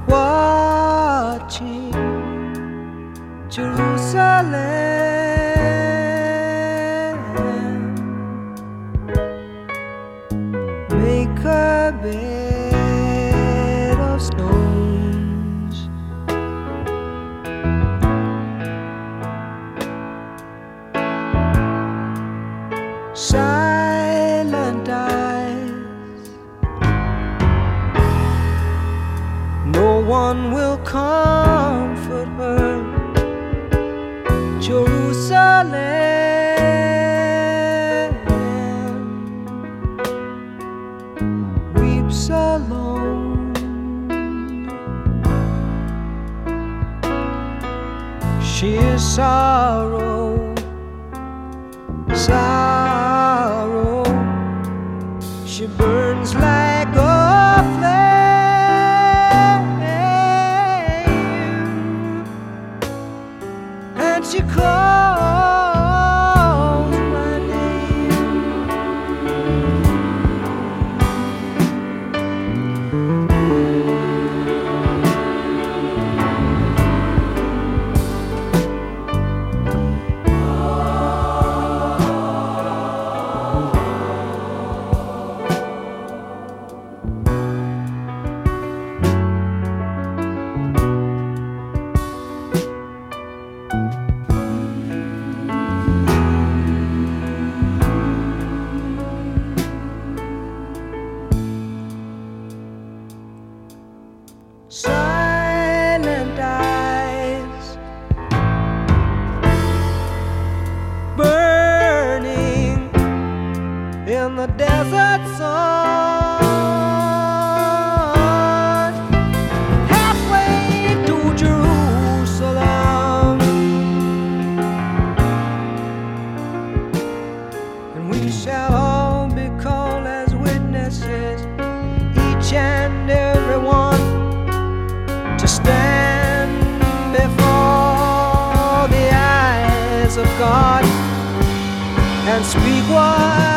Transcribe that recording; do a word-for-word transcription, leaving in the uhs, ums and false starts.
watching Jerusalem. Make a bed of stones, silent eyes. No one will comfort her. Jerusalem weeps alone. She is sorrow, sorrow. She burns like a flame, and she calls my name. Silent eyes, burning in the desert sun, halfway to Jerusalem, and we shall all be called as witnesses, each and every one, to stand before the eyes of God and speak what